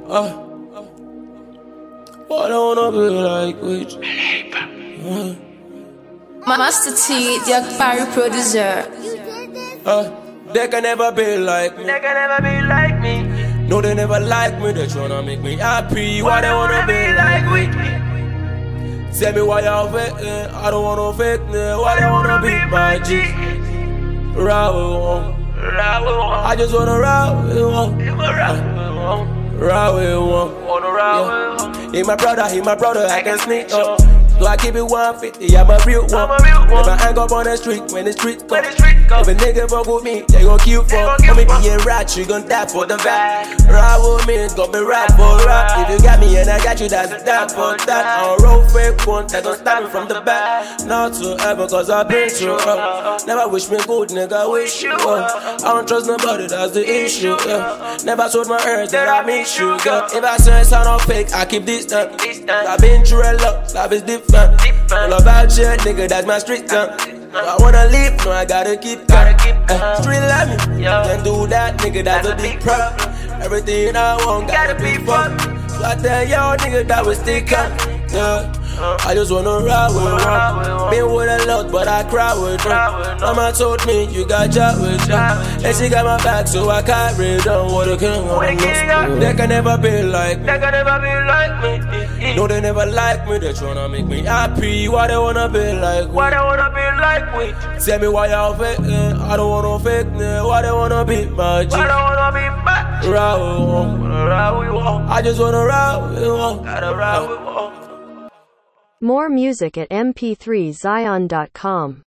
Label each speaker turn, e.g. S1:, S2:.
S1: What I wanna be like with
S2: Master T, the Barry producer.
S1: they can never be like me.
S3: They can never be like me.
S1: No, they never like me. They tryna make me happy. Why they wanna be
S3: like
S1: like
S3: with me?
S1: me? Tell me why y'all fake me. I don't want no fake me. Why they wanna be my G? Ride with one. I just wanna ride with one. Ride with one. He my brother, I can sneak up. So I keep it 150, I'm a real one. If I hang up on the street, when the street come, if a nigga fuck with me, they gon' kill for. For me being rat, you gon' die for the vibe. Ride with me, it's gon' be rap for rap. If you got me and I got you, that's a that for that. I don't roll fake one, that gon' stop me from the back. Not to ever, cause I've been through. Never wish me good, nigga, wish you. I don't trust nobody, that's the issue. Never told my earth that I miss you. If I say it's not fake, I keep distant. I've been through a lot, life is different. All about shit, nigga, that's my street time. I wanna live, no, I gotta keep calm. Street love me, can't do that, nigga, that's a big problem. Everything I want gotta be fun. So I tell y'all, nigga, that was stick up. I just wanna ride with one. Been with a lot, but I cry with one. Mama told me you got job with one. And she got my back, so I carry on. What a king on the They can never be like me.
S3: They can never be like me.
S1: No, they never like me. They tryna make me happy. Why they wanna be like me?
S3: Why they wanna be like me?
S1: Tell me why y'all fake me. I don't want no fake me. Why they wanna be my G?
S3: Why they wanna be my G?
S1: Ride with one.
S3: Ride with one.
S1: I just wanna ride with one.
S3: Gotta ride with one.
S4: More music at mp3zion.com.